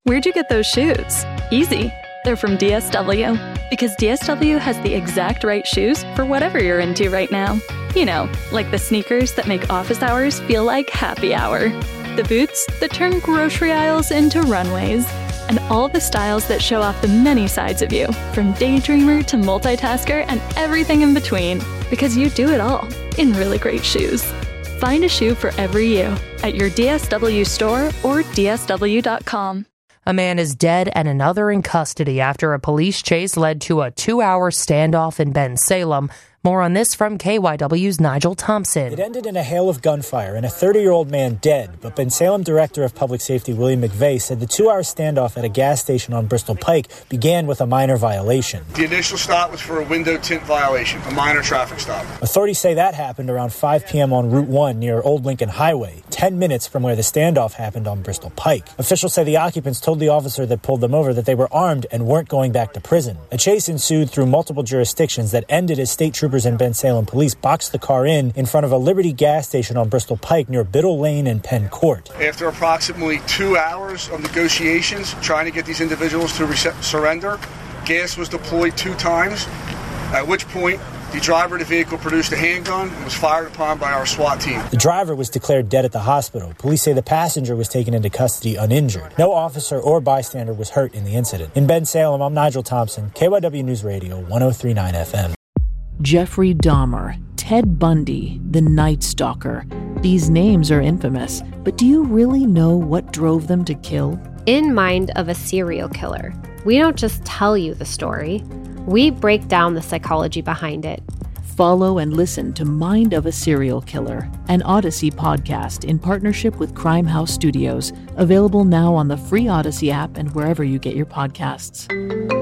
Where'd you get those shoes? Easy. They're from DSW. Because DSW has the exact right shoes for whatever you're into right now. You know, like the sneakers that make office hours feel like happy hour. The boots that turn grocery aisles into runways. And all the styles that show off the many sides of you, from daydreamer to multitasker and everything in between. Because you do it all in really great shoes. Find a shoe for every you at your DSW store or DSW.com. A man is dead and another in custody after a police chase led to a 2-hour standoff in Bensalem. More on this from KYW's Nigel Thompson. It ended in a hail of gunfire and a 30-year-old man dead, but Bensalem Director of Public Safety William McVeigh said the 2-hour standoff at a gas station on Bristol Pike began with a minor violation. The initial stop was for a window tint violation, a minor traffic stop. Authorities say that happened around 5 p.m. on Route 1 near Old Lincoln Highway, 10 minutes from where the standoff happened on Bristol Pike. Officials say the occupants told the officer that pulled them over that they were armed and weren't going back to prison. A chase ensued through multiple jurisdictions that ended as state troopers and Bensalem police boxed the car in front of a Liberty gas station on Bristol Pike near Biddle Lane and Penn Court. After approximately 2 hours of negotiations trying to get these individuals to surrender, gas was deployed 2 times, at which point the driver of the vehicle produced a handgun and was fired upon by our SWAT team. The driver was declared dead at the hospital. Police say the passenger was taken into custody uninjured. No officer or bystander was hurt in the incident. In Bensalem, I'm Nigel Thompson, KYW News Radio 103.9 FM. Jeffrey Dahmer, Ted Bundy, the Night Stalker. These names are infamous, but do you really know what drove them to kill? In Mind of a Serial Killer, we don't just tell you the story, we break down the psychology behind it. Follow and listen to Mind of a Serial Killer, an Odyssey podcast in partnership with Crime House Studios, available now on the free Odyssey app and wherever you get your podcasts.